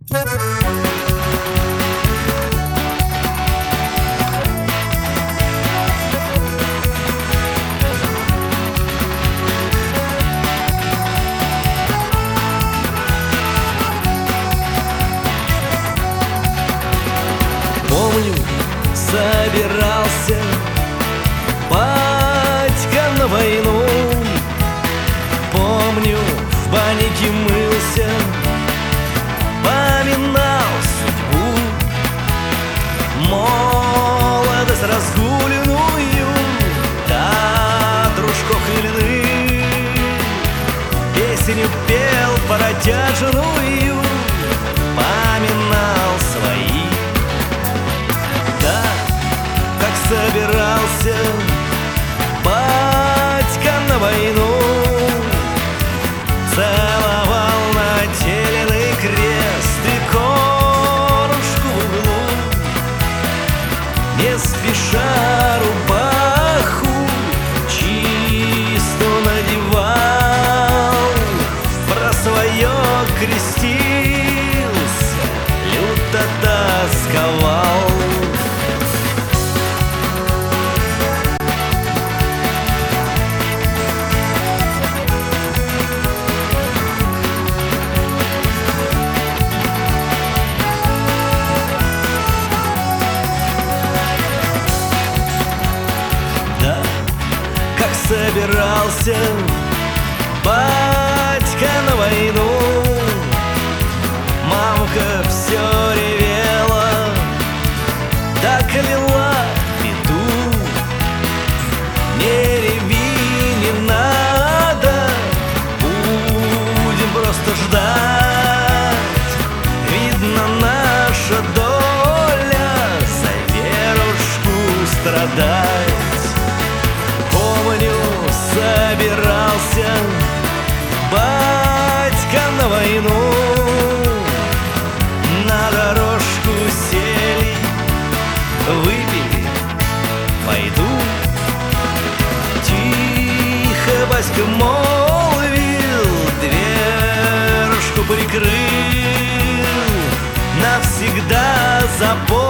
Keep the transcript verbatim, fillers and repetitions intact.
Помню, собирался батька на войну. Помню, в панике мылся, поминал судьбу, молодость разгуленную, да дружков хмельных. Песню пел протяжную, поминал свои. Да, как собирался батька на войну, целовал нателенный крест и корушку в углу, не спеша рубаху чистую надевал, про свое крестился, люто тосковал. Собирался батька на войну, мамка все ревела, да кляла беду. Не реви, не надо, будем просто ждать. Видно, наша доля за Верушку страдать. Помню, собирался батька на войну, на дорожку сели, выпили, пойду. Тихо батька молвил, дверушку прикрыл, навсегда запомнил.